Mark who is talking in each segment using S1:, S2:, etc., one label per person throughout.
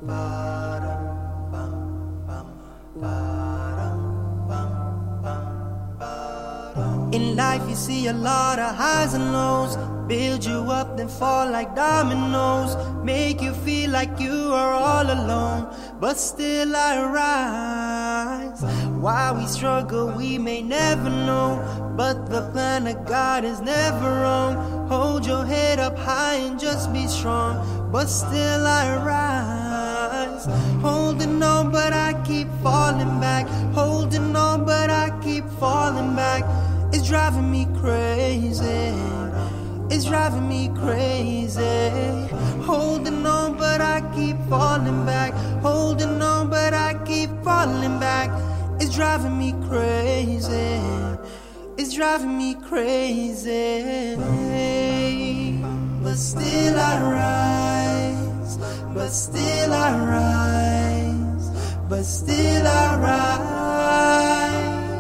S1: In life you see a lot of highs and lows, build you up then fall like dominoes, make you feel like you are all alone, but still I rise. Why we struggle we may never know, but the plan of God is never wrong. Hold your head up high and just be strong, but still I rise. Holding on but I keep falling back, holding on but I keep falling back. It's driving me crazy, it's driving me crazy. Holding on but I keep falling back, holding on but I keep falling back. It's driving me crazy, it's driving me crazy. But still I rise, but still I rise, but still I rise.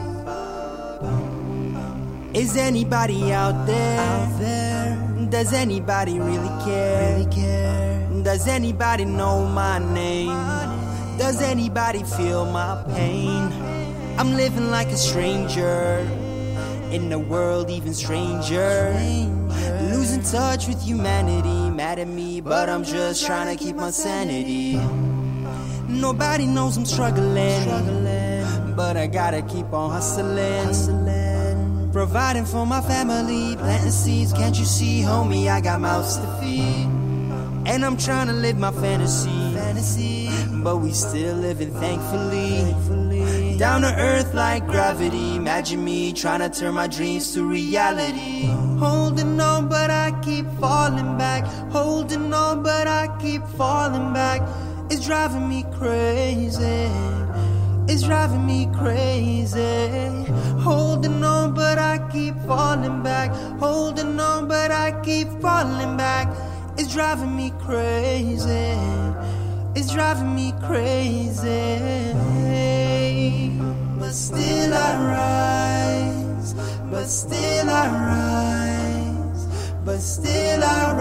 S1: Is anybody out there? Does anybody really care? Does anybody know my name? Does anybody feel my pain? I'm living like a stranger in a world even stranger, losing touch with humanity. Mad at me, but I'm just trying to keep my sanity. Nobody knows I'm struggling, but I gotta keep on hustling. Providing for my family, planting seeds. Can't you see, homie, I got mouths to feed. And I'm trying to live my fantasy, but we still living thankfully. Down to earth like gravity. Imagine me trying to turn my dreams to reality. Holding on but I keep falling back, holding on but I keep falling back. It's driving me crazy, it's driving me crazy. Holding on but I keep falling back, holding on but I keep falling back. It's driving me crazy, it's driving me crazy. But still I rise, but still I rise, but still I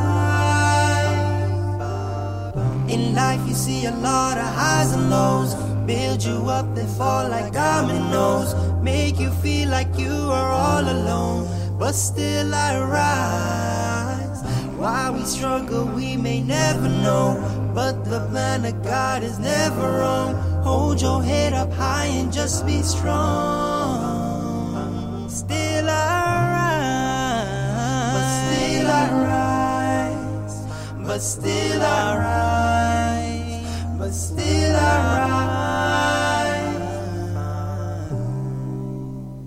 S1: rise. In life you see a lot of highs and lows, build you up then fall like dominoes, make you feel like you are all alone, but still I rise. Why we struggle we may never know, but the plan of God is never wrong. Hold your head up high and just be strong. Still I rise, but still I rise, but still I rise, but still